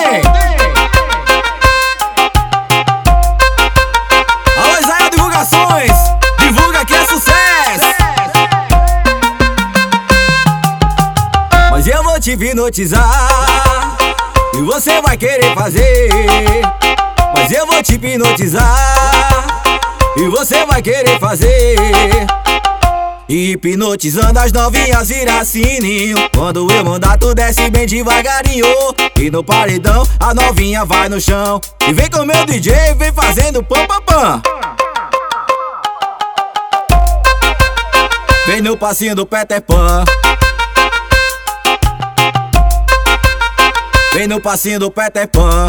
vem! Alô, Israel Divulgações! Divulga que é sucesso! Mas eu vou te hipnotizar e você vai querer fazer. Mas eu vou te hipnotizar e você vai querer fazer. Hipnotizando as novinhas vira sininho. Quando eu mandar tu desce bem devagarinho. E no paredão a novinha vai no chão. E vem com meu DJ, vem fazendo pam pam pam. Vem no passinho do Peter Pan. Vem no passinho do Peter Pan.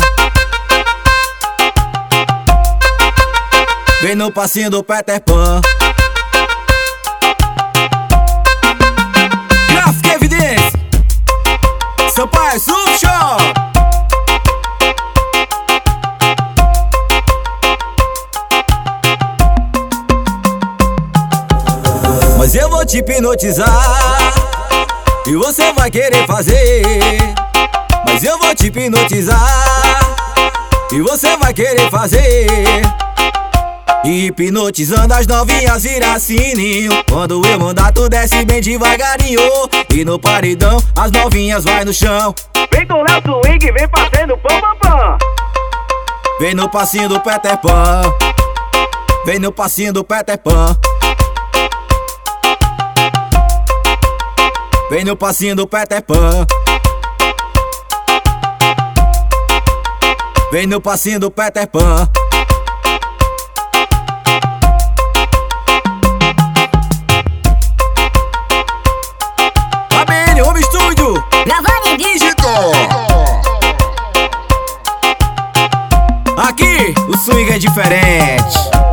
Vem no passinho do Peter Pan. Gráfica Evidência, Sampaio Surf Shop. Mas eu vou te hipnotizar e você vai querer fazer. Mas eu vou te hipnotizar e você vai querer fazer. Hipnotizando as novinhas vira sininho. Quando eu mandar tu desce bem devagarinho. E no paredão as novinhas vai no chão. Vem com o Léo Swing, vem fazendo pam pam pam. Vem no passinho do Peter Pan. Vem no passinho do Peter Pan. Vem no passinho do Peter Pan. Vem no passinho do Peter Pan. Família, Home Studio, Gravando Digital. Aqui o swing é diferente.